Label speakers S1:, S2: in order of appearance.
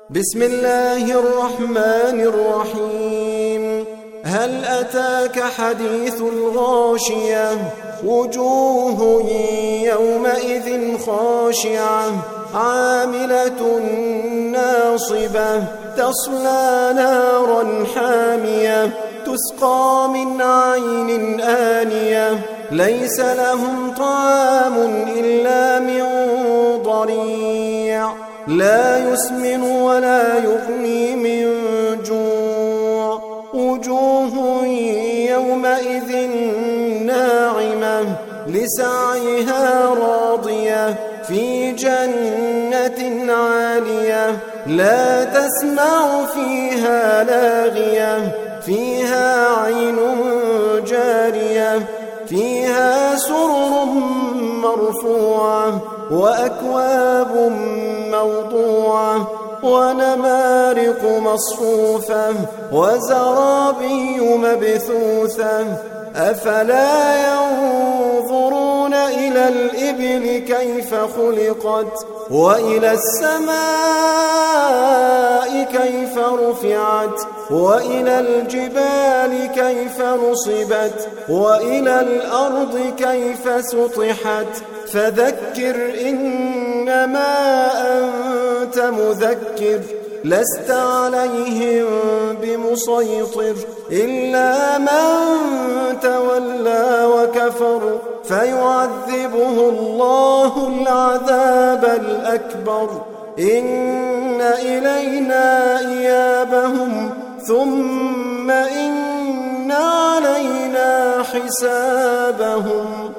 S1: بسم الله الرحمن الرحيم. هل أتاك حديث الغاشية؟ وجوه يومئذ خاشعة عاملة ناصبة تصلى نارا حامية تسقى من عين آنية ليس لهم طعام إلا من ضريع لا يسمن ولا يغني من جوع. وجوه يومئذ ناعمة لسعيها راضية في جنة عالية لا تسمع فيها لاغية فيها عين جارية فيها سرر مرفوعة وأكواب موضوعة ونمارق مصفوفة وزرابي مبثوثة. أفلا ينظرون إلى الإبل كيف خلقت وإلى السماء كيف رفعت وإلى الجبال كيف نصبت وإلى الأرض كيف سطحت. فذكر إنما أنت مذكر لست عليهم بمسيطر إلا من تولى وكفر فيعذبه الله العذاب الأكبر. إن إلينا إيابهم ثم إن علينا حسابهم.